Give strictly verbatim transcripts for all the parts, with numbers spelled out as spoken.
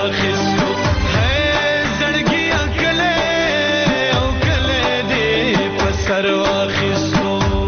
واخستو ہے زړګي اکله او کله دې په سر واخستو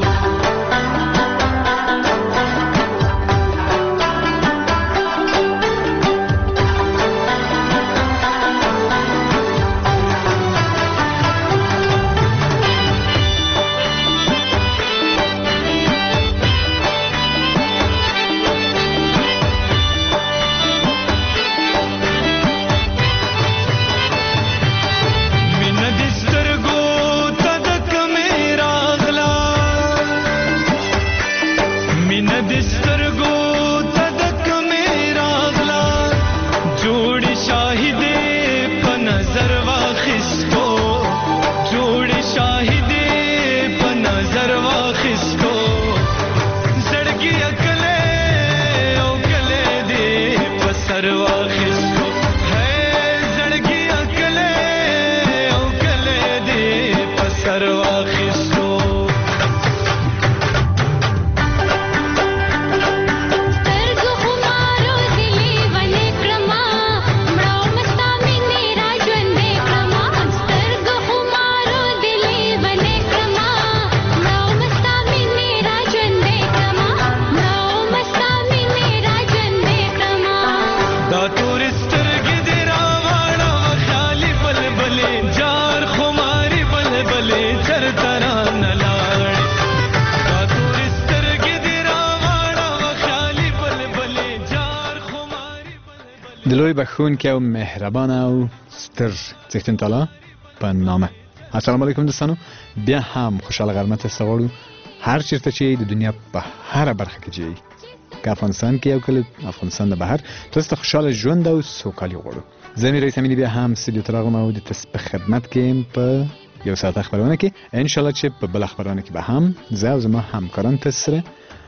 دلوی بخون که او مهربان او ستر څښتن تعالی په نامه. السلام علیکم دوستانو، بیا هم خوشاله غرمت استغواړو هر چیرته چې د دنیا په هر برخه کې جي که افغانستان کې او کله افغانستان د بهر تاسو ته خوشاله ژوند او سوکالي غواړو. زه مې رئیس امینی بیا هم استودیو ته راغلم او د تاسو په خدمت کې په یو ساعت خبرونه کې ان شاء الله چې په بل خبرونه کې به هم زه او زما همکاران تاسو سره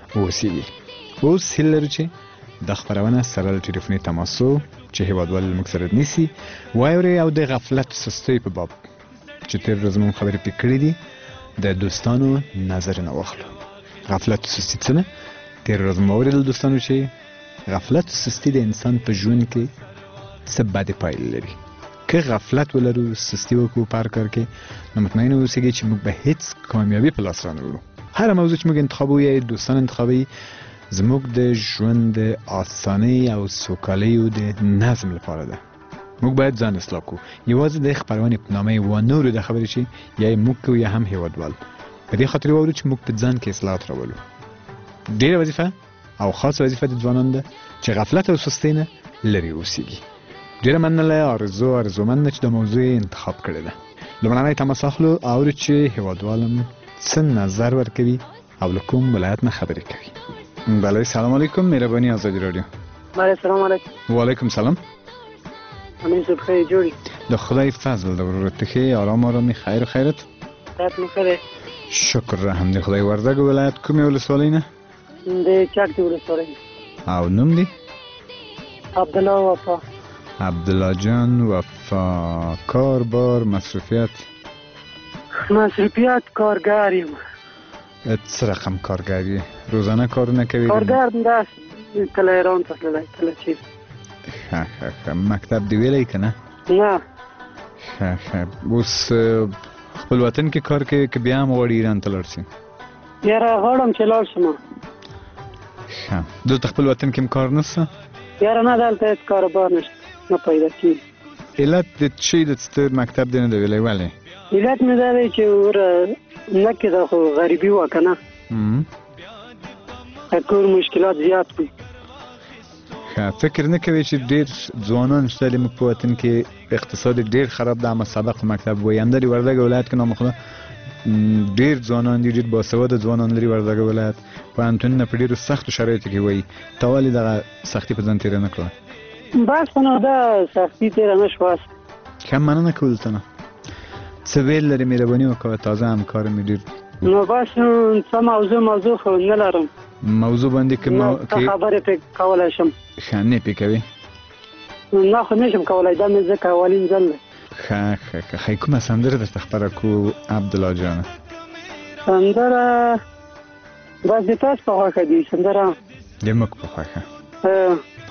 اوسېږي. اوس هیله لرو چې د خبرونه سره له ټلیفوني تماسو چې هیوادوال موږ سره نیسي وایوري او د غفلت سستۍ په باب چې تیر ورځ موږ خبرې پکې کړې دي د دوستانو نظر نه واخلو. غفلت سستي څه نه؟ تیر ورځ مو ویل دوستانو چې غفلت سستي د انسان په ژوند کې څه بدې پایلې لري. که غفلت ولرو، سستي وکړو په هر کار کې، نو مطمئن اوسئ چې موږ به هیڅ کامیابي په لاس رانه وړو. هر موضوع چې موږ انتخابو یا دوستان انتخابوي زموږ د ژوند د آسانۍ او سوکالۍ او د نظم لپاره ده. موږ باید ځان اصلاح کړو. یوازې د خبرونې په نامه و نورو د خبرې چې یا موږ کوو یا هم هیوادوال. په دې خاطر وایو چې موږ په ځان کې اصلاحات راولو. ډېره وظیفه او خاصه وظیفه د ځوانانو ده چې غفلت او سستۍ نه لرې اوسېږي. ډېره مننه آرزو آرزومنده چې د موضوع انتخاب کړې ده. لومړنی تماس اخلو اورو چې هیوادوالم څه نظر ورکوي او له کوم ولایت نه خبرې کوي. بله سلام علیکم، مهربانی آزادی رادیو. بله سلام علیکم. و علیکم سلام. همین صبح خیلی جوری. د خدای فضل د ورورت خیر آرام آرامی خیر و خیرت. خیرت میخوره. شکر حمد خدای. وردگ ولایت کومه ولسوالی نه؟ د چک دی ولسوالی. او نوم دی؟ عبدالله وفا. عبدالله جان وفا. کار بار مصرفیت؟ مصرفیت کارگریم. څه رقم کارگری؟ روزانه کارونه کوي؟ کارگر دست کله ایران ته تللی کله چیز. ښه ښه ښه. مکتب دی ویلی که نه؟ نه. ښه ښه. اوس خپل وطن کې کار کوي که بیا هم غواړي ایران ته لاړ شي؟ یاره غواړم چې لاړ شم. ښه. دلته خپل وطن کې هم کار نشته؟ یاره نه، دلته هېڅ کاروبار نشته، نه پیدا کېږي. علت د څه د ستر مکتب دی نه دی ویلی؟ ولې؟ علت مې دا دی چې وره نه کې دا خو غریبي وه که نه، کور مشکلات زیات دي. ښه. فکر نه کوي چې ډېر ځوانان شته د موږ په وطن کې اقتصاد ډېر خراب ده، اما سبق مکتب وایي همدلې وردګ ولایت کې نامخدا ډېر ځوانان دي، ډېر باسواده ځوانان لري وردګ ولایت. پوهنتونونه په ډېرو سختو شرایطو کې وایي. ته ولې دغه سختي په ځان تېره نه کړه؟ بس خو نو دا سختي تېره نه شوه. ښه. مننه کوو دلته نه. څه ویل لرې؟ مهرباني وکړه، تازه همکار مې ډېر. نو بس څه موضوع موضوع خو نه لرم. موضوع باندې که څه خبرې پرې کولی شم؟ ښه. نه پرې کوې؟ نه خو نه شم کولی، دا مې ځکه اولین ځل دی. ښه ښه ښه. ښه. کومه سندره درته خپره کړو عبدالله جانه؟ سندره بس د تاسو په خوښه دي. سندره د موږ په خوښه.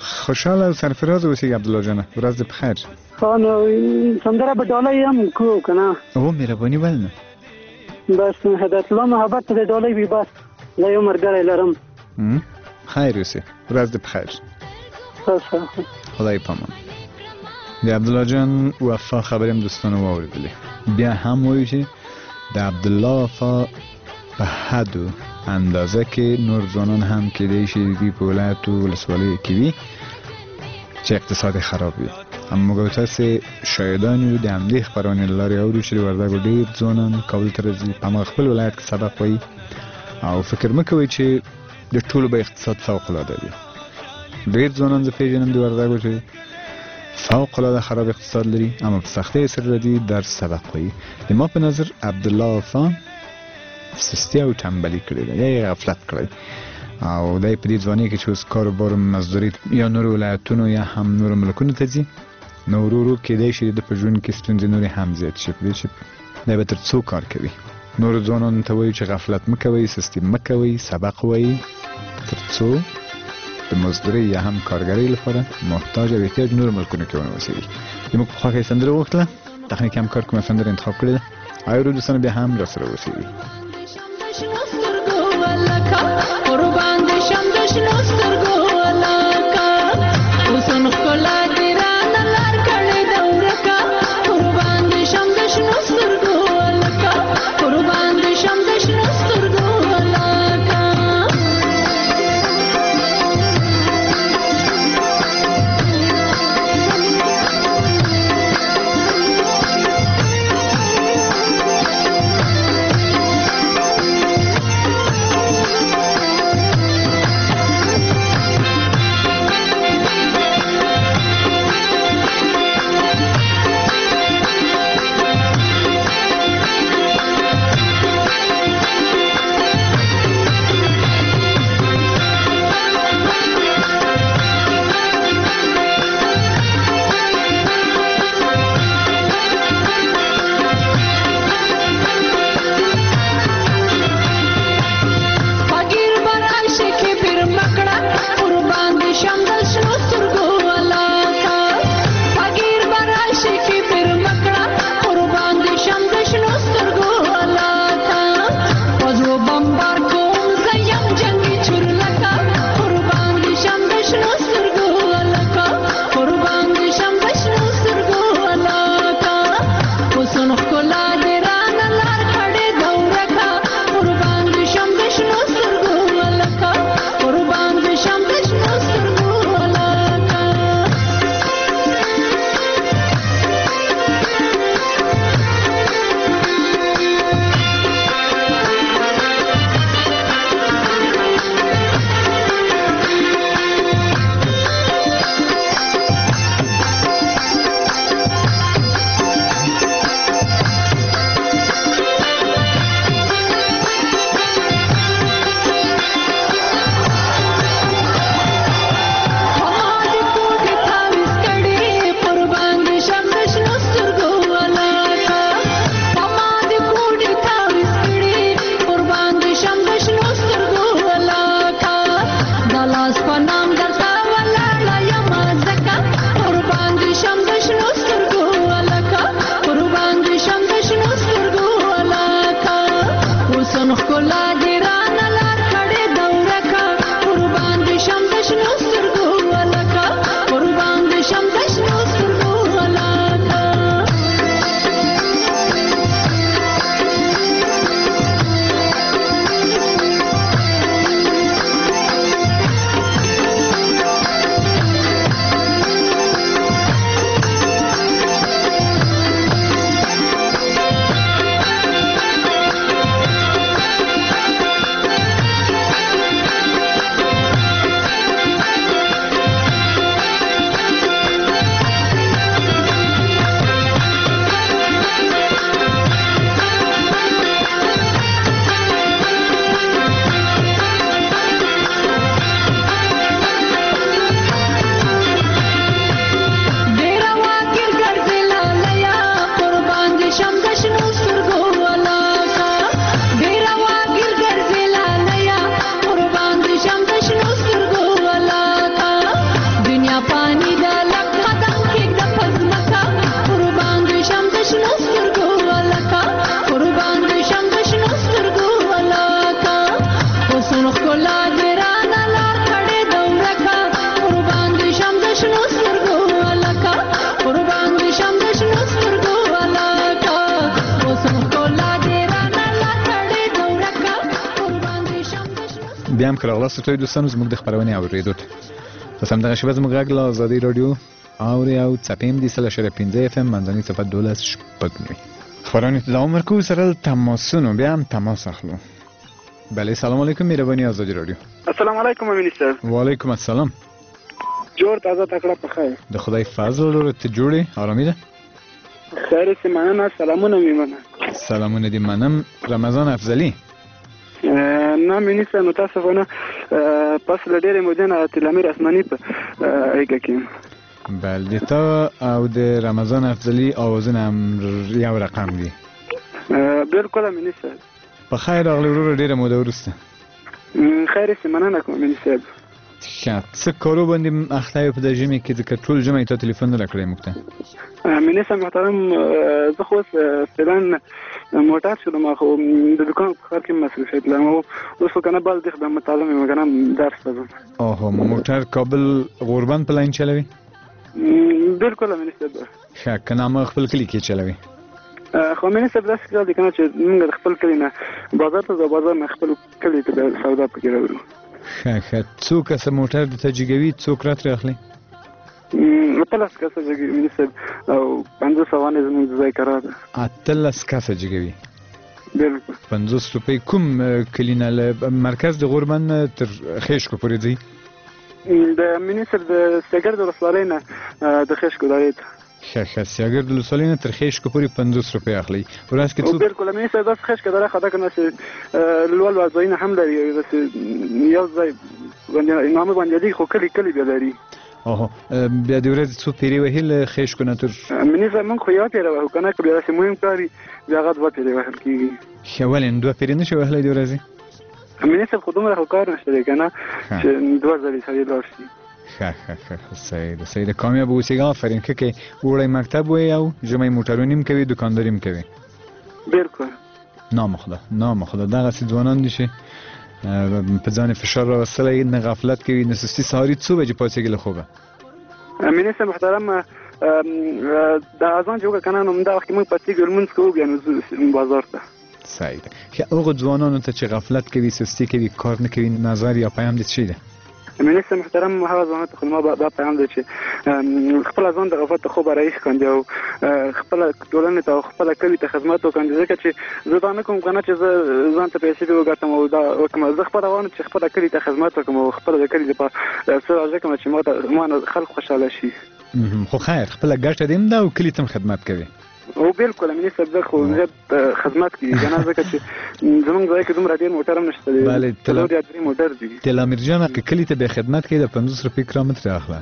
خوشحال او سرفراز اوسې عبدالله جان، ورځ دې بخیر. ها نو سندره به ډالۍ هم کو کنه. او مهرباني ولنه بس هدایت الله محبت ته ډالۍ وي بس. لا یو مرګره لرم. خیر اوسې، ورځ دې بخیر. ښه خدای پامان. د عبدالله جان وفا خبرې هم دوستانو واورېدلې. بیا هم وایو چې د عبدالله وفا په حد اندازه کې نور ځوانان هم کېدای شي د دې په ولایتو ولسوالیو کې وي چې اقتصاد خراب وي. اما موږ تاسې شاهدان یو د همدې خپرونې له لارې اورو چې د وردګو ډېر ځوانان کابل ته راځي، په هماغه خپل ولایت کې سبق وایي او فکر مه کوئ چې د ټولو به اقتصاد فوق العاده وي. ډېر ځوانان زه پېژنم د وردګو چې فوق العاده خراب اقتصاد لري، اما په سختۍ سره راځي درس سبق وایي. د ما په نظر عبدالله وفا سستی او تنبلي کړې ده یا یې غفلت کړی او دی په دې ځوانۍ کې چې اوس کاروبار مزدوري یا نورو ولایتونو یا هم نورو ملکونو ته ځي، نو ورو ورو کېدای شي د په ژوند کې ستونزې نورې هم زیات شي. په دې چې دی به تر څو کار کوي. نورو ځوانانو ته وایو چې غفلت مه کوئ، سستي مه کوئ، سبق وایي تر څو د مزدورۍ یا هم کارګرۍ لپاره محتاج او احتیاج نورو ملکونو کې ونه اوسېږي. زموږ په خوښه یې سندره وغوښتله، تخنیکي همکار کومه سندره انتخاب کړې ده. ایرو دوستانو بیا هم راسره اوسېږي. قربان دې شم د شنو سترګو ولاکا، اوسن ښکلا دې رانه لار کړې ده ورکه. قربان دې شم د شنو سترګو ولاکا، قربان دې شم د شنو سترګو ولاکا. بیا هم که راغلاست ټولو دوستانو زموږ د خپرونې اورېدو ته بس همدغه شیبه زموږ غږ له ازادي راډیو اوري او څپې هم دي سل اشاریه پنځه اف ام منځنۍ صفحه دولس شپږ نوي خبرونه ته دوام ورکوو سره تماسونو بیا هم تماس اخلو بله سلام علیکم مهرباني ازادي راډیو السلام علیکم امین صاحب وعلیکم السلام جوړ تازه تکړه په خیر د خدای فضل ورو ته جوړې آرامي ده خیر سي مننه سلامونه میمنه سلامونه دي منم رمضان افضلی نه مینی صاحب متاسفانه پس له ډېرې مودې نه تلامیر اسماني په ایګه کې بله تا او د رمضان افضلی آوازونه هم یو رقم دي بالکل مینی صاحب په خیر راغلی وروره ډېره موده وروسته خیر سي مننه کوم مینی صاحب ښه څه کارو باندې اخته یې په دې ژمي کې ځکه ټول ژمی تا تلیفون نه راکړی موږ ته مینی صاحب محترم زه خو اوس فعلا موټر شدم خو د دوکان په کار کې مصروفیت لرم او اوس خو که نه بل د خدمت تعلیم یم که نه درس ته ځم اوهو موټر کابل غوربند په لاین چلوي بالکل مینی صاحب ښه که نه ما خپل کلي کې چلوي خو مینی صاحب داسې کار دی که نه چې موږ د خپل کلي نه بازار ته ځو بازار نه خپل کلي ته بیا سودا پکې راوړو ښه ښه څو کسه موټر د تجګوي څوک راترې اخلي اتلس کسه جګوي مینی صاحب او پنځوس افغانۍ زموږ د ځای کرا ده اتلس کسه جګوي بالکل پنځوس روپۍ کوم کلي نه له مرکز د غوربند تر خیشکو پورې ځي د مینی صاحب د سګر د ولسوالۍ نه د خیشکو دایې ته ښه ښه سیاګر د ولسوالۍ نه تر خیشکو پورې پنځوس روپۍ اخلي ورځ کې څو بالکل مینی صاحب داسې خیشکه دره خدا که نه چې لوړ لوړ ځایونه هم لري یو ځای نامه باندې دي خو کلي کلي بیا لري اوهو بیا د ورځې څو پیرې وهي له خیشکو نه تر مینی صاحب موږ خو یوه پیره وهو که نه که بیا داسې مهم کار وي بیا هغه دوه پیرې وهل کېږي ښه ولې دوه پیرې نه شي وهلی د ورځې مینی صاحب خو دومره خو کار نشته دی که نه چې دوه ځلې سړی لاړ شي ښه ښه ښه صحیح ده صحیح ده کامیاب اوسېږه آفرین ښه کوې اوړی مکتب وایي او ژمی موټرونې هم کوي دوکانداري هم کوي بالکل نامخدا نامخدا دغسې ځوانان دي چې په ځان فشار راوستلی نه غفلت کوي نه سستي سهاري څو بجې پاڅېږي له خوبه مینی صاحب محترم د اذان چې وکړه که نه نو همدا وخت کې موږ پاڅېږو لمونځ کوو بیا نو ځو بازار ته صحیح ده ښه هغو ځوانانو ته چې غفلت کوي سستي کوي کار نه کوي نظر یا پیام دې څه دی مینی صاحب محترم هغه ځوانانو ته خو زما دا پیغام دی چې خپله ځان د غفلت خوبه راایښ کاندي او خپله ټولنې ته او خپله کلي ته خدمت وکاندي ځکه چې زه دا نه کوم که نه چې زه ځان ته پیسې دې وګټم او دا وکړم زه خپله غواړم چې خپله کلي ته خدمت وکړم او خپله د کلي دپاره څه راځه کړم چې ما ته ما نه خلک خوشحاله شي خو خیر خپله ګټه دې هم ده او کلي ته هم خدمت کوي او بالکل مینی صاحب زه خو زیات خدمت کوي که نه ځکه چې زموږ ځای کې دومره ډېر موټر هم نشته دی څلور یا درې موټر دي تلامیر جانه که کلي ته بیا خدمت کوي د پنځوس روپۍ کرامت ترې اخله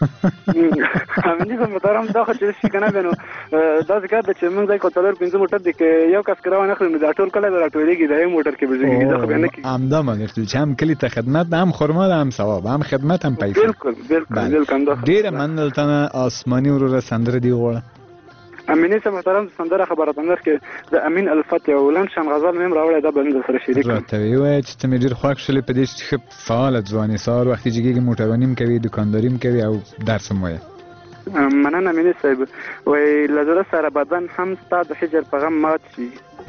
مینی صاحب محترم دا خو چې شي که نه بیا نو داسې کار ده چې موږ ځای کې څلور پنځه موټر دي که یو کس کرا ونه اخلي نو دا ټول کله به راټولېږي دا یو موټر کې به ځېږي دا خو بیا نه کېږي همدا معنی چې هم کلي ته خدمت ده هم خرما ده هم ثواب هم خدمت هم پیسې بالکل بالکل بالکل ډېره مننه دلته نه آسماني وروره سندره دې وغواړه امینی صاحب محترم سندره خبره تندر کې د امین الفت یو لنډ شان غزل مې هم راوړی دا به مې سره شریک کړم راته ووایه چې ته مې ډېر خوښ شولې په دې چې ښه فعاله ځوان یې سهار وختي جګېږي موټرونې هم کوي دوکانداري هم کوي او درس هم وایه مننه امینی صاحب وایي له زړه سره بدن هم ستا د هجر په غم مات شي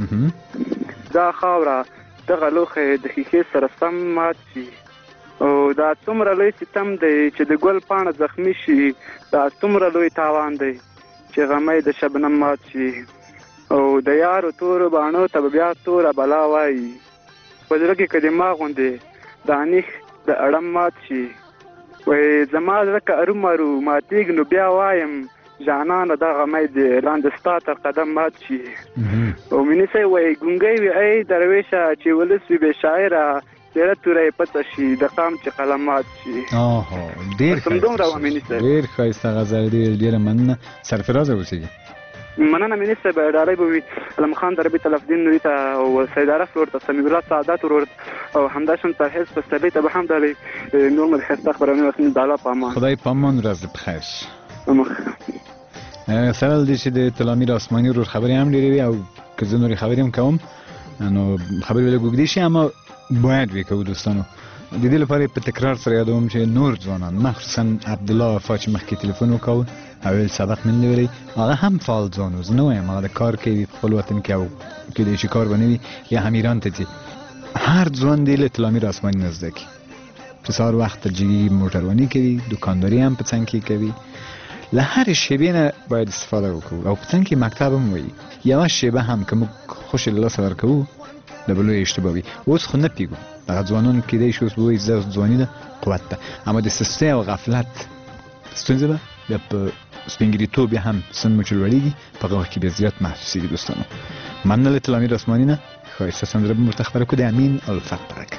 دا خاوره دغه لوښی د ښیښې سره سم مات شي او دا څومره لوی ستم دی چې د ګل پاڼه زخمي شي دا څومره لوی تاوان دی چې غمی د شبنم مات شي او د یارو تورو باڼو ته به بیا توره بلا وایي په زړه کې که د ما غوندې د انیښ د اړم مات شي وایي زما زړه که ارومرو ماتېږي نو بیا وایم جانانه دا غمی د لاندې ستا تر قدم مات شي او مینی صاحب وایي ګونګی وي ای درویشه چې ولس وي بې شاعره ډېره توره یې پڅه شي د قام چې قلم مات شي اوهو ډېر ښایسته ډېر ښایسته غزل ډېر ډېره مننه سرفرازه اوسېږي مننه مینی صاحب ډالۍ به وي علم خان دربي طرفدین نوري ته او سید عرف ورور ته سمیع الله سعادت ورور او همداشان پرهیز پسرلي ته به هم ډالۍ نور مو د ښایسته خپرونې وسنې د الله په امان خدای په امان ورځ دې بخیر سره دې چې د تلامیر آسماني ورور خبرې هم ډېرې وي او که زه نورې خبرې هم کوم نو خبرې به لږ اوږدې شي اما باید وکړو دوستانو د دې لپاره په تکرار سره یادوم چې نور ځوانان مخصوصا عبدالله وفا چې مخکې تلیفون وکړ او سبق مې ویلی هغه هم فعال ځوان و زه نه وایم هغه د کار کوي په خپل وطن کې او کېدای شي کار به نه وي یا هم ایران ته ځي هر ځوان دی له طلامیر آسماني نه زده کړي چې سهار وخت جګي موټرواني کوي، دکانداري هم په څنګ کې کوي. له هر شیبې نه باید استفاده وکړو او په څنګ کې مکتب هم وي. یوه شیبه هم که موږ خوش له لاسه ورکوو د بلوی اشتباه وي. اوس خو نه پیږو دغه ځوانان کیدای شي اوس ووایي زه ځواني ده قوت ده، اما د سستۍ او غفلت ستونزه به بیا په سپینګیریتوب بیا هم سن مو چې لوړېږي په هغه وخت کې بیا زیات محسوسېږي. دوستانو مننه له طلامیر آسماني نه. ښایسته سندره به مو ورته خپره کړو د امین الفت په غږ.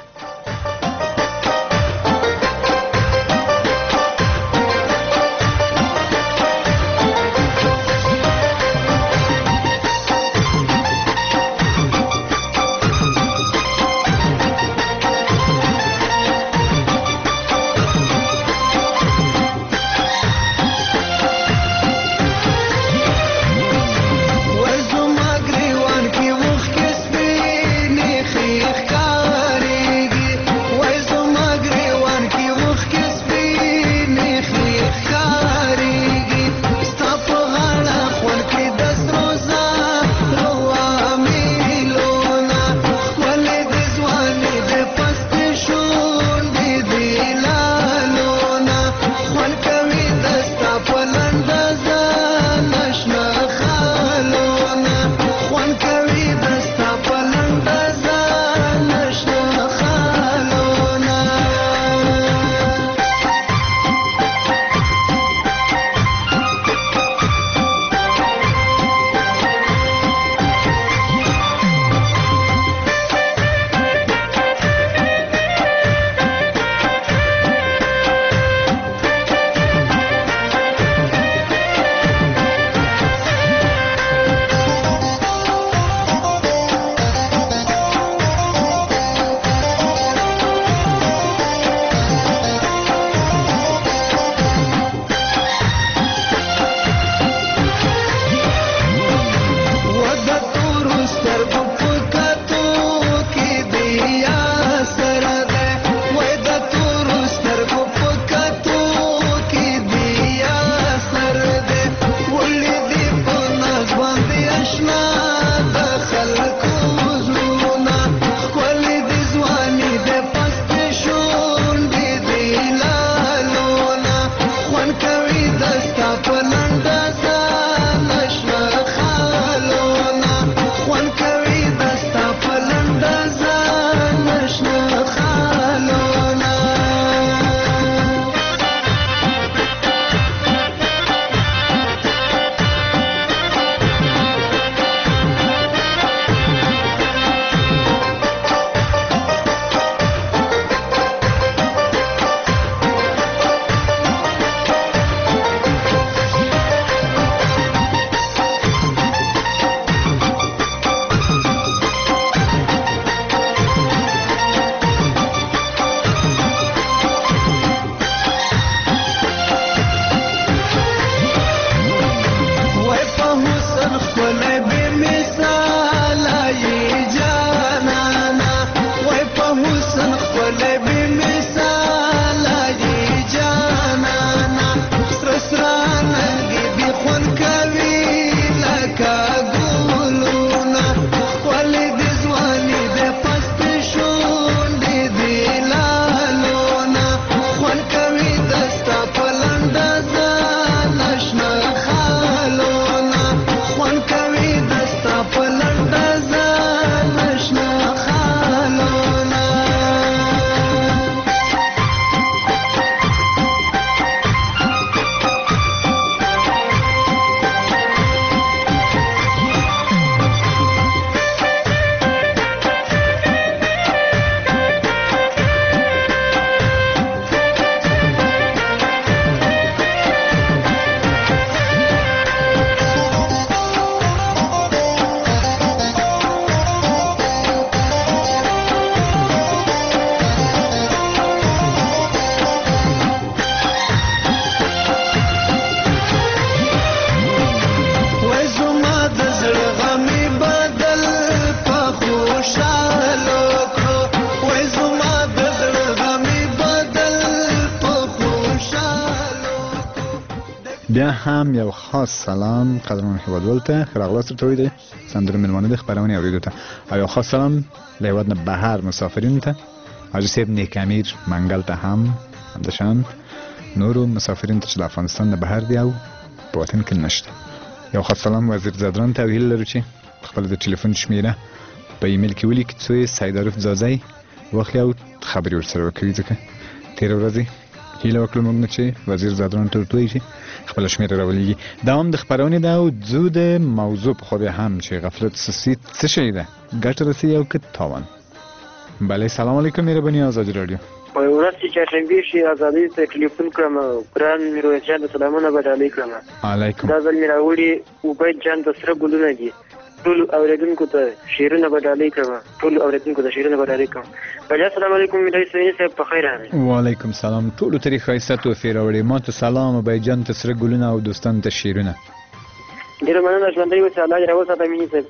بیا هم یو خاص سلام قدرمن هیوادوال ته راغلاست ته ویده سندره ملمانه د خبرونه اوریدو ته او یو خاص سلام لیواد نه بهر مسافرین ته حاجی صاحب نیک امیر منګل ته هم همداشان نورو مسافرین ته چې د افغانستان نه بهر دی او په وطن کې نشته. یو خاص سلام وزیر زادران ته ویل لرو چې خپل د ټلیفون شمیره په ایمیل کې ولیکئ څو سیدارف زازای واخلي او خبرې ورسره وکړي ځکه تیر ورځې هیله وکړو موږ نه چې وزیر زادران ته ورته وایي چې خپله شمېره راولېږي. دا هم د خپرونې ده او ځو د موضوع په خوا بیا هم چې غفلت سسي څه شی ده ګټه رسوي او که تاوان. بله سلام علیکم مهرباني ازادي راډیو. په ورځ چې چهارشنبې شي ازادۍ ته ټلیفون کړم ګران میرویس جان د سلامونه به ډالۍ کړم. علیکم. دا ځل مې راوړي عبید جان د سره ګلونه دي ټول اوریدونکو ته شعرونه به ډالۍ کړم ټول اوریدونکو ته شعرونه به ډالۍ کړم. بله السلام علیکم میرویس صاحب په خیر راغلی. وعلیکم سلام ټولو ته ښایسته تحفې راوړې ما ته سلام عبید جان ته سره ګلونه او دوستانو ته شعرونه. ډېره مننه ژوندی اوسې الله دې راوساته مینې صاحب.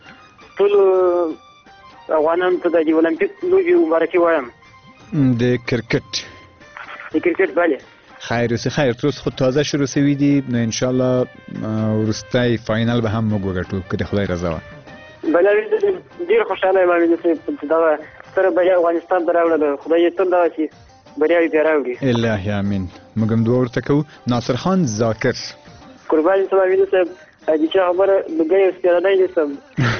ټولو افغانانو ته د اولمپیک لوبې مبارکي وایم. د کرکټ د کرکټ بله خیر اوسې خیر تر اوسه خو تازه شروع سوي دي نو انشاءالله وروستی فاینل به هم موږ وګټو که د خدای رضا وه. بله ډېر خوشحاله یم امین صاحب چې دغه ستره بریا افغانستان ته راوړله خدای یې تل دغسې بریاوې بیا راوړي. الهي امین. موږ هم دعا ورته کوو. ناصر خان ذاکر قربان سم امین صاحب د چا خبره لوګی او سپېرنی نیسم.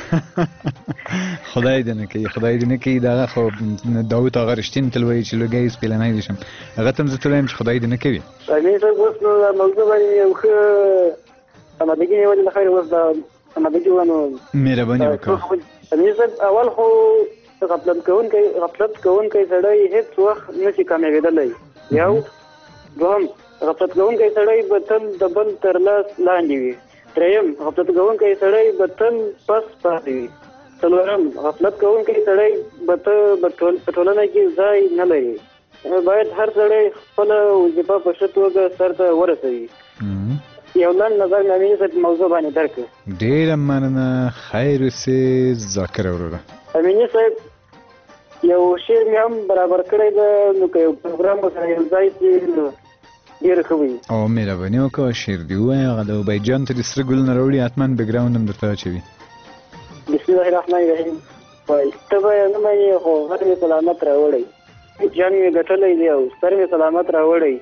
خدای دې نه کوي خدای دې نه کوي دغه خو داود هغه رښتین تل وایي چې لوګی سپېلنی دې شم هغه ته هم زه تل وایم چې خدای دې نه کوي. امین صاحب اوس نو دا موضوع باندې یو ښه امادګي نیولې له خیره اوس دا امادګي وانه مهرباني وکړه. امین صاحب اول خو غفلت کوونکی غفلت کوونکی سړی هېڅ وخت نشي کامیابېدلی. یو دوهم غفلت کوونکی سړی به تل د بل تر لاس لاندې وي. دریم غفلت کوونکی سړی به تل پس پاتې وي. څلورم غفلت کوونکی سړی به ته په ټولنه کې ځای نه لري. باید هر سړی خپله وظیفه په ښه توګه سر ته ورسوي. یو لنډ نظر مې امین صاحب موضوع باندې درکړ. ډېره مننه خیر اوسې ذاکر وروره. امیني صاحب یو شعر مې هم برابر کړی ده نو که یو پروګرام ورسره یو ځای شي نو ډېر ښه وي. او مهرباني وکړه شعر دې ووایه هغه د عبید جان ته دې سره ګلونه راوړي حتما بیکګراونډ هم درته اچوي. بسم الله الرحمن الرحیم. وایي ته به یې نه منې خو غر مې سلامت راوړی جان مې ګټلی دی او سر مې سلامت راوړی.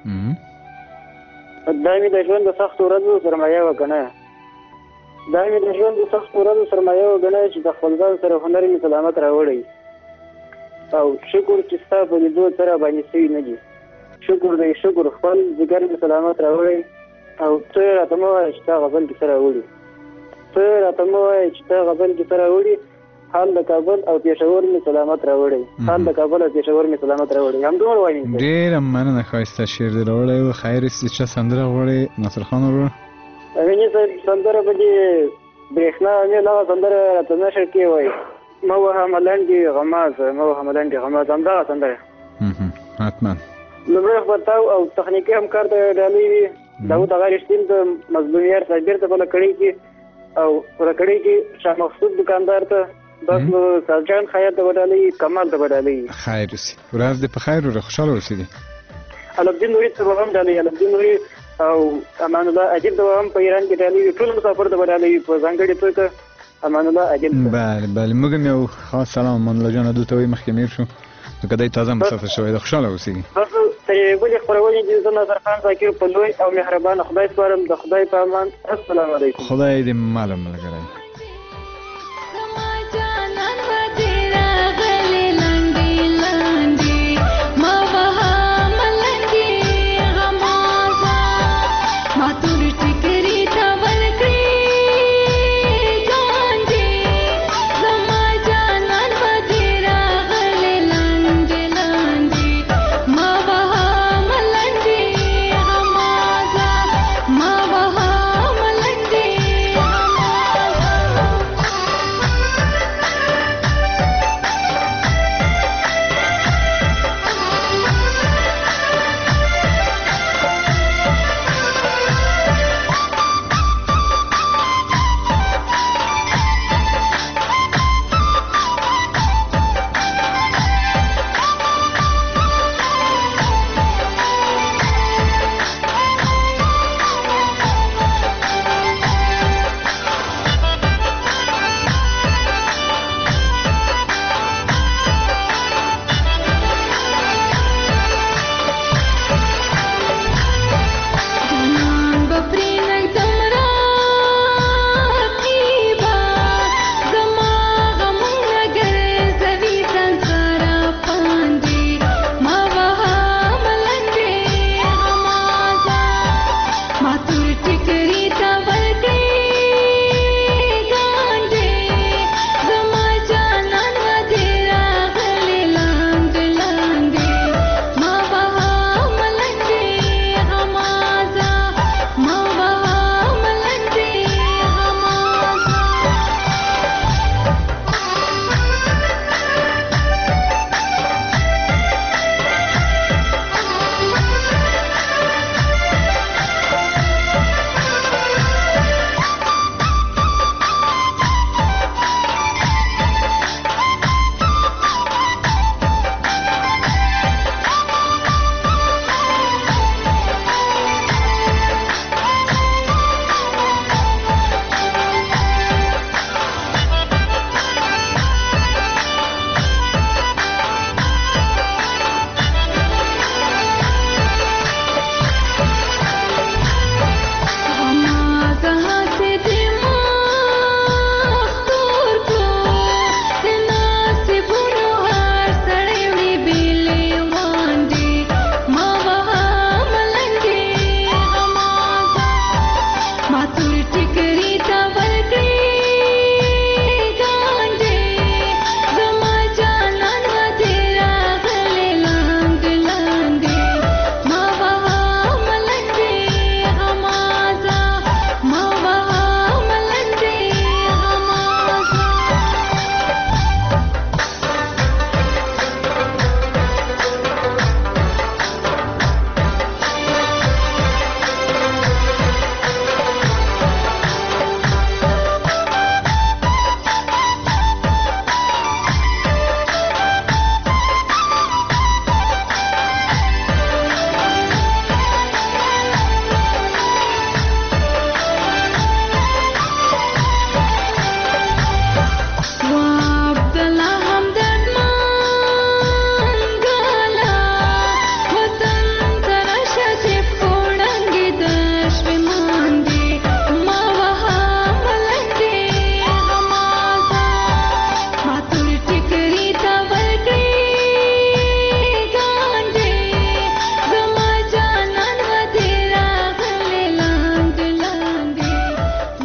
دا مې د ژوند د سختو ورځو سرمایه وه که نه دا مې د ژوند د سختو ورځو سرمایه وه که نه چې د خپل ځان سره هنر مې سلامت راوړی. او شکر چې ستا په لیدو څه راباندې سوي نه دي. شکر دی شکر خپل ځګر مې سلامت راوړی. او ته راته مه وایه چې تا غزل کې څه راوړي ته راته مه وایه چې تا غزل کې څه راوړي. حال د کابل او پېښور مې سلامت راوړی. حال د کابل او پېښور مې سلامت راوړی. همدومره وایم. ډېره مننه ښایسته شعر دې راوړی و. خیر چې چا سندره غواړې ناصر خان وروره. امیني صاحب سندره په دې برېښنا امین هغه سندره راته نشر کې وایي مه وهه ملنډې غماز مه وهه ملنډې غماز همدغه سندره. حتما لومړی خبرتاو او تخنیکي همکار ته ډالۍ وي داود هغه رښتین ته مظلومیار صاحب بېرته بله کړۍ کې او پوره کړۍ کې شاه مقصود دکاندار ته بس نو سرجان خیاط ته به ډالۍ کمال ته به ډالۍ. خیر اوسې ورځ دې په خیر وروره خوشحاله اوسېږي. علمدین نوري ته به هم ډالۍ علمدین نوري او امان الله عجیب ته به هم په ایران کې ډالۍ وي. ټول مسافر ته به ډالۍ وي په ځانګړې توګه امان الله عجیب ته. بله بله موږ هم یو خاص سلام امان الله جان دلته وایي مخکې میر شو نو که دی تازه مسافر شوی ده خوشحاله اوسېږي. بس تر یوې بلې خپرونې دي زه ناصر خان ذاکر په لوی او مهربانه خدای سپارم د خدای په امان. السلام علیکم. خدای دې ماله ملګری.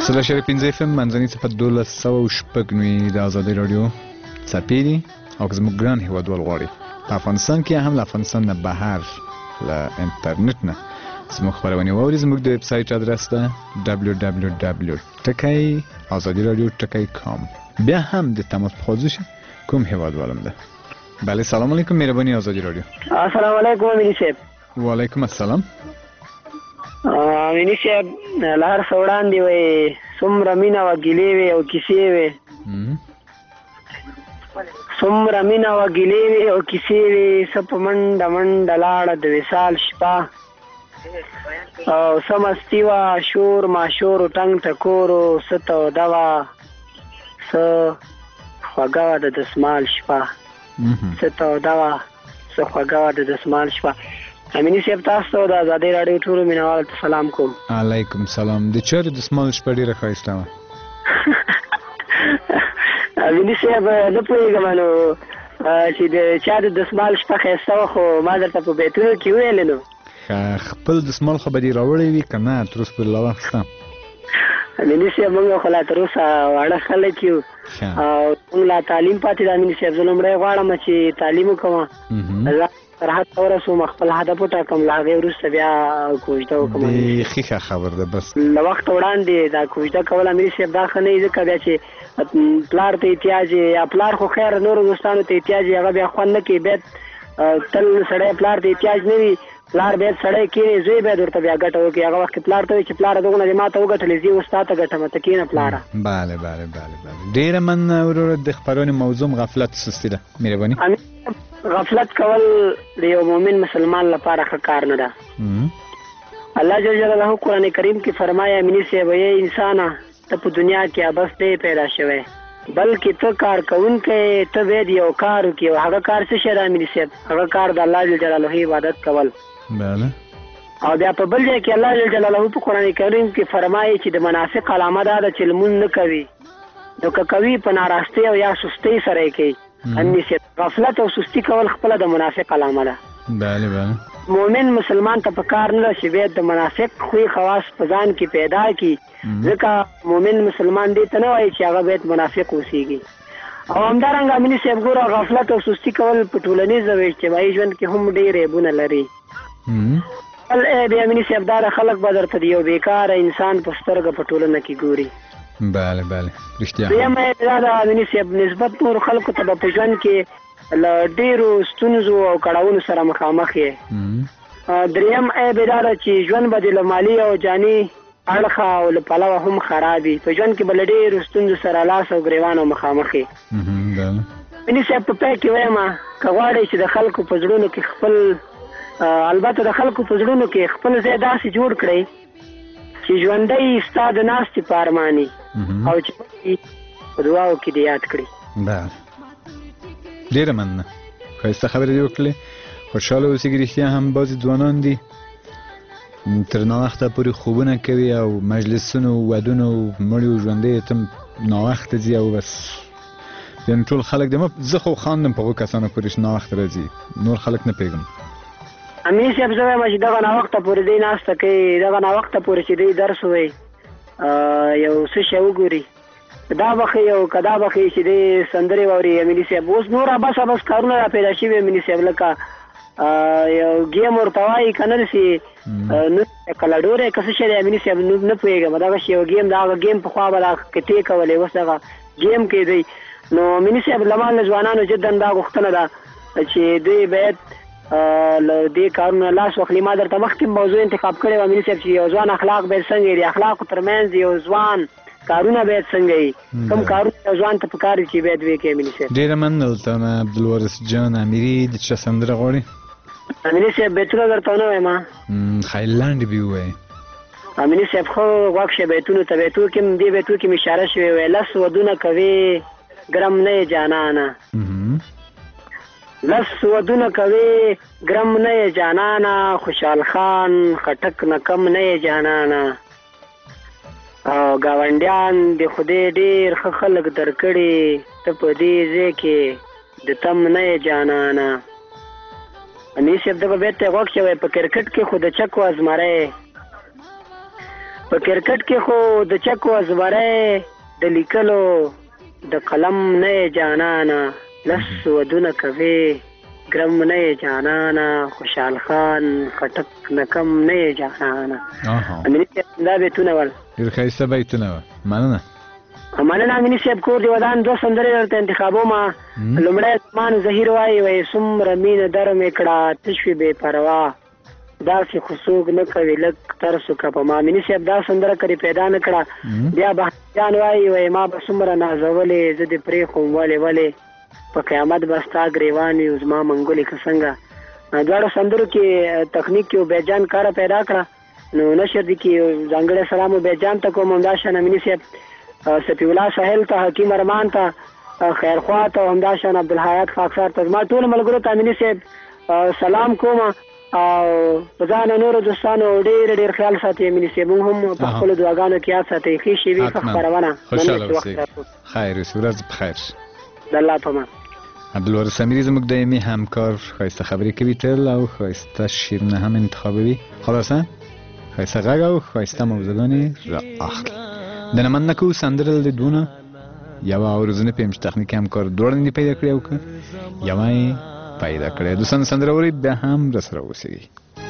سل شر پنځه اف ام منځنۍ صفر دولس سوه شپږ نوي د ازادي رادیو څپې دي او که زموږ ګران هیوادوال غواړي په افغانستان کې هم له افغانستان نه بهر له انټرنیټ نه زموږ خپرونې واوري. زموږ د ویب سایټ ادرس ده دبلیو دبلیو دبلیو ټکی ازادي رادیو ټکی کام. بیا هم د تماس په خواځو شي کوم هیوادوالم ده. بله سلام علیکم مهرباني ازادي رادیو. السلام علیکم امینی صاحب. وعلیکم السلام. امینی صاحب لهر سوړان دی وای څومره مینه و ګیلې وې او کیسې وې څومره مینه و ګیلې وې او کیسې وې څه په منډه منډه لاړه د وصال شپه او څه مستي وه شور ماشور ټنګ ټکورو څه توده وه څه خوږه وه د دسمال شپه څه توده وه څه خوږه وه د دسمال شپه. امینی صاحب تاسو ته د ازادۍ راډیو ټولو مینوالو ته سلام کوم. علیکم سلام. د چېرې دسمال شپه ډېره ښایسته وه؟ امینی صاحب نه پوهېږم نو چې د چا د دسمال شپه ښایسته وه خو ما درته په بیتونو کې وویلې نو خپل دسمال خو به دې راوړی وي که نه تر اوسه پورې لا وخت شته؟ امیني صاحب موږ خو لا تر اوسه واړه خلک یو او موږ لا تعلیم پاتې د امیني صاحب زه لومړی غواړم چې تعلیم وکړم تر حد ورسوم خپل هدف وټاکم له هغې وروسته بیا کوژده وکړم. بیخي ښه خبر ده. بس له وخته وړاندې دا کوژده کول امیني صاحب دا ښه نه وي ځکه بیا چې پلار ته احتیاج یا پلار خو خیر نورو دوستانو ته احتیاج هغه بیا خوند نه کوي. باید تل سړی پلار ته احتیاج نه وي پلار باید سړی کېنې زوی باید ورته بیا ګټه وکړي. هغه وخت کې پلار ته وایي چې پلاره دغونه دې ما ته وګټلې زه اوس تا ته ګټم ته کېنه پلاره. بله بله بله بله ډېره مننه وروره. د خپرونې موضوع غفلت سستي ده. مهرباني. غفلت کول د یو مؤمن مسلمان لپاره ښه کار نه ده. الله جل جلاله قرآن کریم کې فرمایي امیني صاحب ای انسانه ته په دنیا کې ابس دی پیدا شوی بلکې ته کار کوونکی ته باید یو کار وکړې او هغه کار څه شی ده امیني صاحب؟ هغه کار د الله جل جلاله عبادت کول. بله. او بیا په بل ځای کې الله جل جلاله په قرآن کریم کې فرمایي چې د منافق علامه دا ده چې لمونځ نه کوي نو که کوي په ناراستۍ او یا سستۍ سره یې کوي. امیني صاحب غفلت او سستي کول خپله د منافق علامه ده. بله بله. مؤمن مسلمان ته په کار نه ده چې باید د منافق خوی خواص په ځان کې پیدا کړي ځکه مؤمن مسلمان دې ته نه وایي چې هغه باید منافق اوسېږي. او همدارنګه امیني صاحب ګوره غفلت او سستي کول په ټولنیز او اجتماعي ژوند کې هم ډېر عیبونه لري. بل عیب یې امیني صاحب دا ده خلک به درته د یو بېکاره انسان په سترګه په ټولنه کې ګوري. بله بله رښتیا. دویم عیب دا ده امیني صاحب نسبت نورو خلکو ته به په ژوند کې له ډېرو ستونزو او کړاوونو سره مخامخ یې. دریم عیب دا ده چې ژوند به دې له مالي او جاني اړخه او له پلوه هم خراب وي. په ژوند کې به له ډېرو ستونزو سره لاس او ګریوان او مخامخ یې. امیني صاحب په پای کې وایم که غواړئ چې د خلکو په زړونو کې خپل البته د خلکو په زړونو کې خپل ځای داسې جوړ کړئ چې ژوندی ستا د ناستې په ارماني او چې په دعاو کې دې یاد کړي. بله ډېره مننه. ښایسته خبرې دې وکړلې. خوشحاله اوسېږي. رښتیا هم بعضې ځوانان دي تر ناوخته پورې خوبونه کوي او مجلسونو ودونو مړیو ژوندیو ته ناوخته ځي او بس یعنې ټول خلک دی. زه خو خاندم په هغو کسانو پورې چې ناوخته راځي نور خلک نه پوهېږم. امیني صاحب زه وایم چې دغه ناوخته پورې دی ناسته کوي دغه ناوخته پورې چې دی درس ووایي یو څه شی وګوري دا به ښه او که دا به ښه چې دی سندرې واوري. امیني صاحب اوس نور ابس ابس کارونه را پیدا شوي امیني صاحب لکه یو ګیم ورته وایي که نه داسې نو کله ډورې که څه شی دی امیني صاحب نه پوهېږم دغه شی یو ګیم د هغه ګیم پخوا به دا کتې کولې اوس دغه ګیم کېدی. نو امیني صاحب له ما له ځوانانو جدا دا غوښتنه ده چې دوی باید له دې کارونه لاس واخلي. ما درته مخکې موضوع انتخاب کړی و امیني صاحب چې یو ځوان اخلاق باید څنګه وي د اخلاقو ترمنځ یو ځوان کارونه باید څنګه وي کوم کارونه یو ځوان ته په کار وي چې باید ویې کړي امیني صاحب. ډېره مننه ته عبدالوارث جان امیري. د چا سندره غواړې؟ امیني صاحب بیتونه درته ونه وایم خیلی لنډې به ووایې. امیني صاحب خو غوږ شه بیتونو ته. بیتو کې دې بیتو کې مې اشاره شوې وی لس ودونه کوې ګرم نه یې جانانه لس ودونه کوې ګرم نه یې جانانه خوشحال خان خټک نه کم نه یې جانانه او ګاونډیان د خدای ډېر ښه خلک درکړي ته په دې ځای کې د تم نه یې جانانه. امیني صاحب دغه بیت ته غوږ شوی په کرکټ کې خو د چک و زمری په کرکټ کې خو د چکو ازوره د لیکلو د قلم نه جانانا لس ودونه کوي ګرم نه جانانا خوشحال خان خټک نکم نه جانانا امینی صاحب دا بیتونه ول ډېر ښایسته بیتونه وه مننه مننه امینی صاحب کور دی ودان دوه سندرې درته انتخابوم لومړی عثمان زهیر وایي وایي څومره مینه درمې کړه ته شوې بې پروا داسې خو څوک نه کوي لږ ترس وکړه په ما امیني صاحب دا سندره کړې پیدا نه کړه بیا بهجان وایي وایي ما به څومره نازولې زه دې پرېښوم ولې ولې په قیامت به ستا ګریوان وي زما منګولې که څنګه دواړو سندرو کې تخنیک کې بیجان کاره پیدا کړه نو نشر دي کې ځانګړی سلام بیجان ته کوم همداشان امیني صاحب سفي الله ساحل ته حکیم ارمان ته خیرخوا ته همداشان عبدالحیات خاکسار ته زما ټولو ملګرو ته امیني صاحب سلام کوم او په ځان نورو دوستانو ډېر ډېر خیال ساتي امیني صاحب موږ هم په خپلو دعاګانو کې یاد ساتئ ښې شېبې ښه خپرونه خوشحاله اوسئ خیر اوسئ ورځ بخیر د الله په امان عبدالوارث امیری زموږ دایمي همکار ښایسته خبرې کوي تل او ښایسته شعرونه هم انتخابوي خلاصه ښایسته غږ او ښایسته موضوعګانې را اخلي د نه مننه کوو سندره د دوونه یوه اورزونه پېمش تخنیکي همکار دواړه نه پیدا کړي او که یوه یې پیدا کړی دوستان سندره اورئ بیا هم راسره اوسئ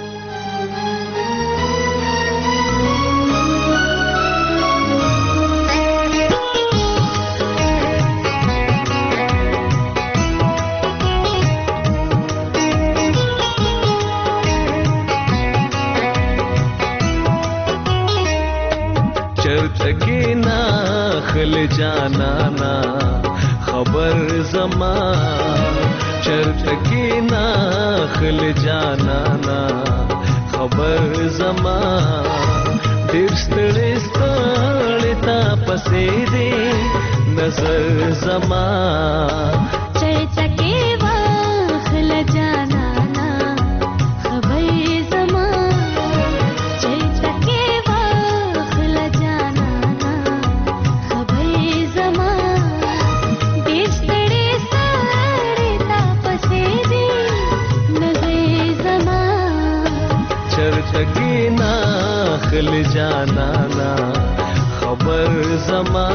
خل جانانا خبر زما چرت کی نا خل جانانا خبر زما ډېر ستړی ستړی تا پسې دی نظر زما چرت کی وا خل جانانا خبر زما چرت کی وا خل جانانا تکینا خل جانانا خبر زما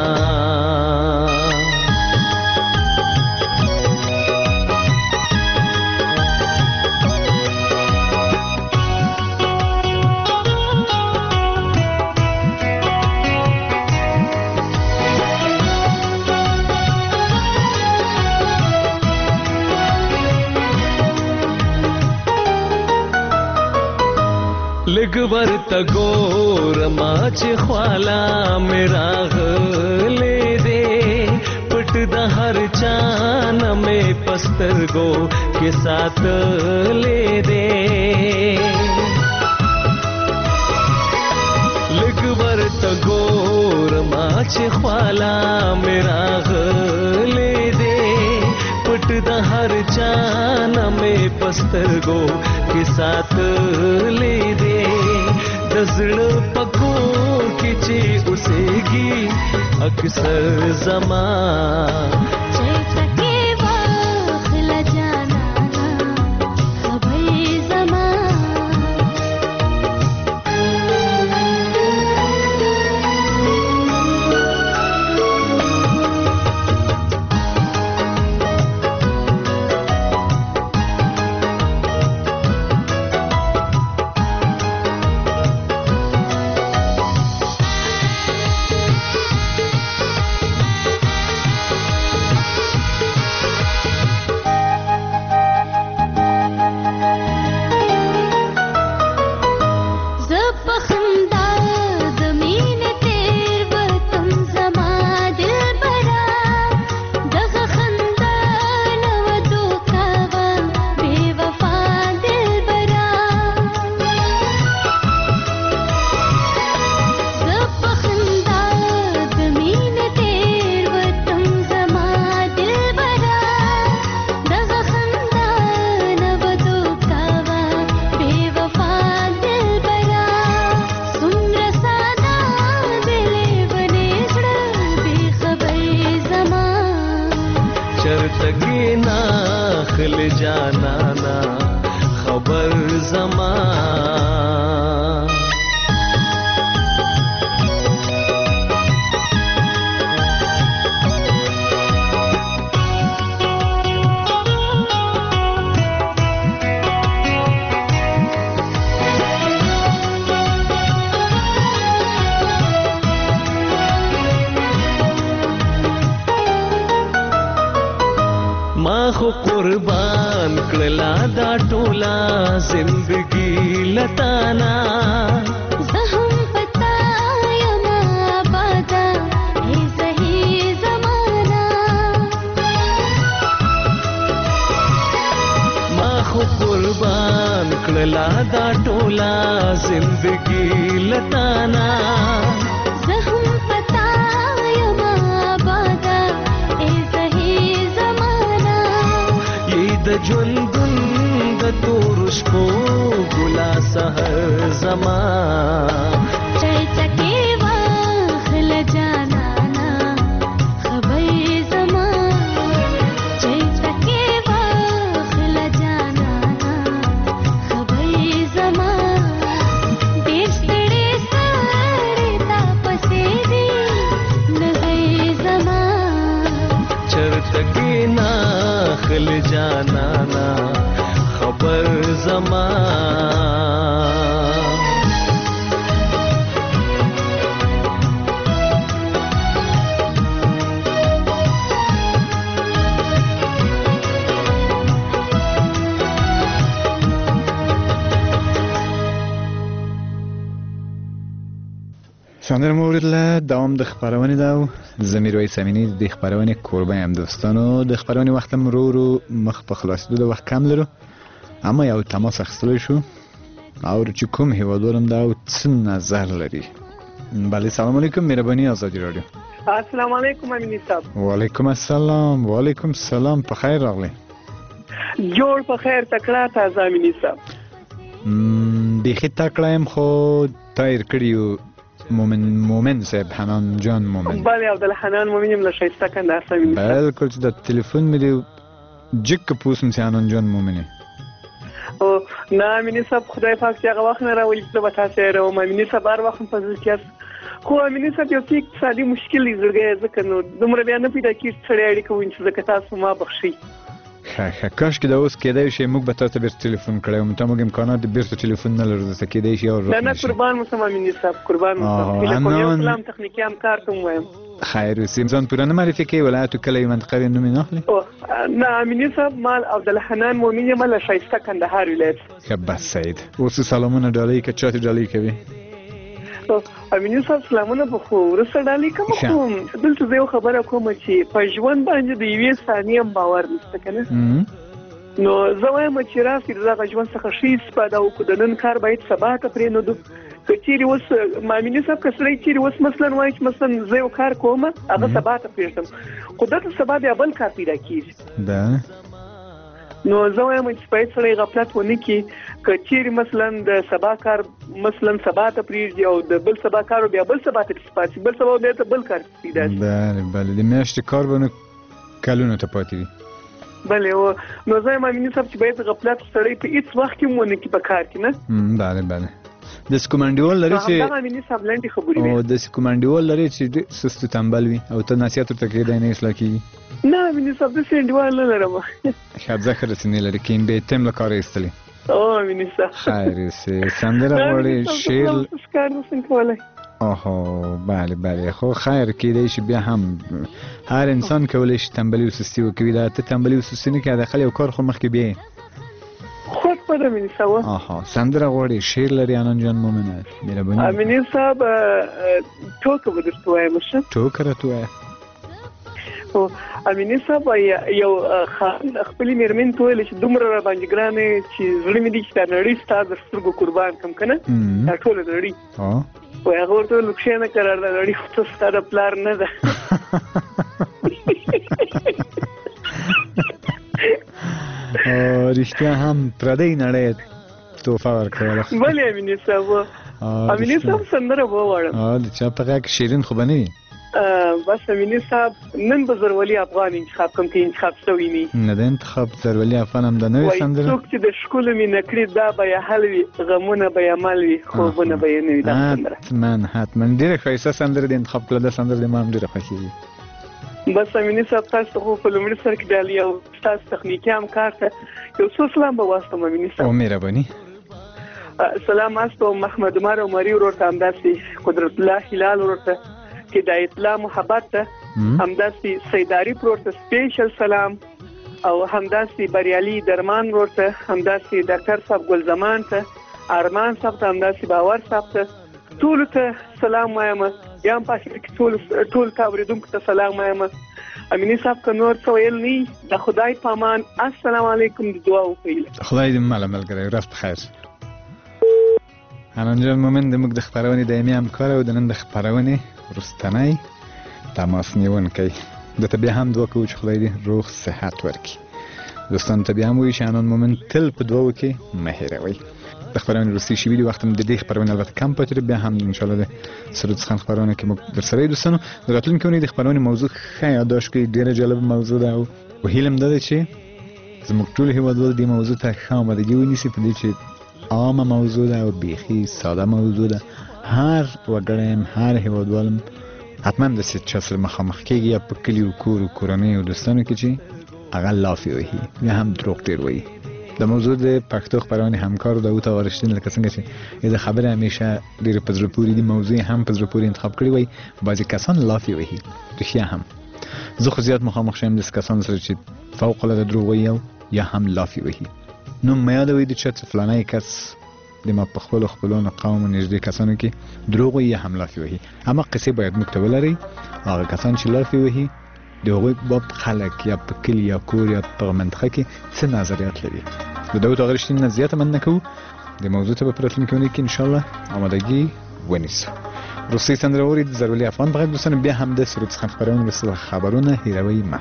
لګ ورته ګور ما چې خوالا میرا غلې دې پټ د هر چان مې پسترګو کې سات لې دې لګ ورته ګور ما چې خوالا میرا غلې دې پټ د هر چان مې پسترګو کې سات لې دې د زړه پکور کې چې اوسېږي اکثر زما قربان کړلا دا ټولا زندگی لتانا زهم پتا یما بادا ای صحیح زمانہ ما خو قربان کړلا دا ټولا زندگی لتانا زهم پتا یما بادا ای صحیح زمانہ د ژوندون د تور شپو ګلا سحر زما چای چکي واخل جانانا خبر زما چای چکي واخل جانانا خبر زما ډېر ستړي سړی تا پسې دي لږی زما چرته کې نا خل جانانا خبر زما سندره مورد له دوام د خبرونې دا زمیر وای سمینی د خبرونې کوربه هم دوستانو د خبرونې وخت مرو رو مخ په خلاصېدو د وخت کم لرو اما یو تماس اخیستلی شو او چې کوم هیوادوالم دا څه نظر لري. بله سلام علیکم مهربانی آزادی رادیو. السلام علیکم امینی صاحب. وعلیکم السلام. وعلیکم السلام. په خیر راغلی. جوړ په خیر تکړه تازه امینی صاحب. بیخي تکړه یم خو تایر کړي مومن مومن صاحب حنان جان مومن. بله عبدالحنان مومن یم له ښایسته کندهار څخه امینی صاحب. بالکل چې د تلیفون مې دی جګ پوسم چې حنان جان مومن او نه امینی صاحب خدای پاک چې هغه وخت نه راولي چې به تاسو یې راوم امینی صاحب هر وخت په ځل کې خو امینی صاحب یو څه اقتصادي مشکل یې زړګی ځکه نو دومره بیا نه پیدا کېږي چې سړی اړیکه ونیسي ځکه تاسو ما بخښئ. ښه ښه کاشکې دا اوس کېدای شي موږ به تاسو ته بیرته تلیفون کړی وم ته موږ امکانات د بیرته تلیفون نه لرو ځکه کېدای شي نه نه قربان مو سم امیني صاحب قربان مو سم یو سلام تخنیکي همکار ته وایم خیر اوسې ځان پوره نه معرفي کوي ولایت کله منطقه نوم نه اخلي نه امیني صاحب مال عبدالحنان مومن یم له ښایسته کندهار ولایت. ښه بس سید اوس سلامونه ډالۍ که چاته ډالۍ کوي امیني صاحب سلامونه به خو وروسته ډالۍ کوم خو دلته زه یو خبره کوم چې په ژوند باندې د یوې ثانیې هم باور نشته که نه نو زه وایم چې راسي د دغه ژوند څخه ښه استفاده وکړو د نن کار باید سبا ته پرېنږدو که چیرې اوس مامیني صاحب که سړی چیرې اوس مثلا وایي چې مثلا زه یو کار کوم هغه سبا ته پرېږدم خو دلته سبا بیا بل کار پیدا کېږي نو زه وایم چې باید سړی غفلت ونه کړي که چیرې مثلا د سبا کار مثلا سبا ته پرېږدي او د بل سبا کار بیا بل سبا ته پاتې بل سبا بیا ته بل کار پیدا شي. بله بله د میاشتې کار به نو کلونو ته پاتې وي. بله نو زه یم امیني صاحب چې باید غفلت سړی په هېڅ وخت کې هم ونه کړي په کار کې نه. بله بله داسې کوم انډیوال لري چې همدغه امیني صاحب لنډې خبرې وي او داسې کوم انډیوال لري چې ډېر سست و تنبل وي او ته نصیحت ورته کېدی نه اصلاح کېږي. نه امیني صاحب داسې انډیوال نه لرم ښه ځکه داسې نه لري که به تم له کاره ایستلی. او امیني صاحب خیر اوسې سندره غواړې شعر کار نشم کولی. آها بله بله خب خیر کېدای شي بیا هم هر انسان کولی شي تنبلي او سستي وکړي دا ته تنبلي او سستي نه کوې داخل یو کار خو مخکې بیایې خود خود امیني صاحب. آها سندره غواړې شعر لري انان جان مومنه مهرباني امیني صاحب ټوکه به درته ووایم ښه ټوکه راته ووایه. او امیني صاحب یو خاوند خپلې مېرمنې ته ویل چې دومره راباندې ګرانې چې زړه مې دی چې دا نړۍ ستا د سترګو قربان کړم که نه دا ټوله نړۍ وایي هغه ورته ویل کښېنه قرار ده نړۍ خو ته ستا د پلار نه ده. رښتیا هم پردۍ نړۍ تحفه ورکوله. ولې امیني صاحب امیني صاحب سندره به وواړم د چا په غږ شیرین خو به نه وي بس امیني صاحب نن به زرولي افغان انتخاب کوم که انتخاب شوی نه نه د انتخاب زرولي افغان هم د نوې سندره څوک چې د ښکلو مینه کړي دا به یې حل وي غمونه به یې عمل وي خوبونه به یې نه وي دا سندره حتما حتما ډېره ښایسته سندره د انتخاب کړه دا سندره د ما هم ډېره خوښېږي. بس امیني صاحب تاسو ته خو په لومړي سر کې ډالۍ او ستاسو تخنیکي همکار ته یو څو سلام به واستم امیني صاحب. او مهرباني سلام واستم محمد عمر عمري ورور ته همداسې قدرت الله هلال ورور ته هدایت الله محبت ته همداسې سیداري پرور ته سپیشل سلام او همداسې بریالي درمان ورته، همداسې ډاکټر صاحب ګل زمان ته، ارمان صاحب ته، همداسې باور صاحب ته، ټولو ته سلام وایم. یا هم په اخر کې ټول ټول ته اورېدونکو ته سلام وایم. امیني صاحب که نور څه ویل نه د خدای په امان. السلام علیکم. د دعا وکړئ. خدای دې مله ملګری ورځ په خیر. الان مومن د موږ د خبرونې دایمي همکار او د نن د خبرونې وروستنی تماس نیونکی د ته بیا هم دعا کوو چې خدای دې روغ صحت ورکړي. دوستانو ته بیا هم وایي چې انان مومن تل په دعاو کې مه هېروئ. د خبرونې وروستۍ شوي دي، وخت هم د دې خبرونې البته کم پاتې دی. بیا هم انشاءالله د سرود څخه خبرونه کې موږ در سره یو. دوستانو د راتلونکي اونۍ د خبرونې موضوع ښه یادداشت کړئ، ډېره جالبه موضوع ده او هیله م دا ده چې زموږ ټول هېوادوال دې موضوع ته ښه آمادګي ونیسي، په دې چې عامه موضوع ده او بیخي ساده موضوع ده. هر وګړی هم هر هېوادوال هم حتما داسې چا سره مخامخ کېږي یا په کلي و کور و کورنۍ او دوستانو کې چې هغه لافې وهي یا هم دروغ ډېر وایي. د موضوع د پښتو خبرونې همکار داود آوارشتین لکه څنګه چې د خبرې همیشه ډېرې په زړه پورې دي، موضوع هم په زړه پورې انتخاب کړې وای. بعضې کسان لافې وهي، رښتیا هم زه خو زیات مخامخ شوم داسې کسانو سره چې فوق العاده دروغ وایي او یا هم لافې وهي. نو مه یادوئ د چا څه فلانی کس د ما په خپلو خپلوانو قوم او نږدې کسانو کې دروغ وایي یا هم لافې وهي. اما قصې باید موږ ته ولرئ. هغه کسان چې لافې وهي د هغوی باب خلک یا په کلي یا کور یا په منطقه کې څه نظریات لري. د داود آغرشتین نه زیاته مننه کوو. د موضوع ته به په راتلونکي اونۍ کې انشاءالله آمادګي ونیسو. وروستۍ سندره واورئ د زرولي افغان په غږ. دوستانو بیا هم د سرود څخه خپرونه وروسته خبرونه هېروئ مه.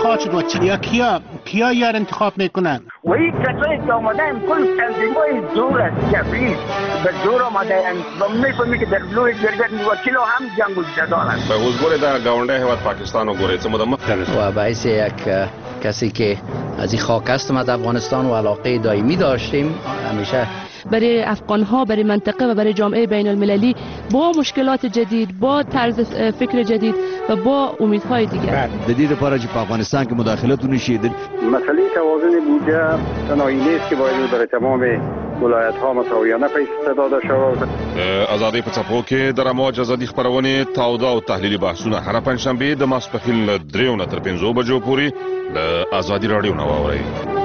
انتخاب شد و چیا کیا کیا یار انتخاب میکنن؟ وی کسایی که آمدن کل تنظیمای زور است جبری به زور آمدن و میفهمی که در لوی جرگت وکیل هم جنگ جدال است. به حضور در گاونده هواد پاکستان و گوره چه مدام و باعث یک کسی که از این خاک هستم از افغانستان و علاقه دائمی داشتیم همیشه برای افغان ها، برای منطقه و برای جامعه بین المللی با مشکلات جدید، با طرز فکر جدید و با امیدهای دیگر. جدید پاره چې په افغانستان کې مداخلتونه شي. مسئله توازن بودجه تنهایی نیست که باید در تمام ولایت ها مساویانه پیش داده شود. ازادي په څپو کې د رموج ازادي خبرونه تاوده او تحلیلي بحثونه هر پنځشنبه د ماسپښین له دریو نه تر پنځو بجو پورې د ازادي رادیو نو اوري.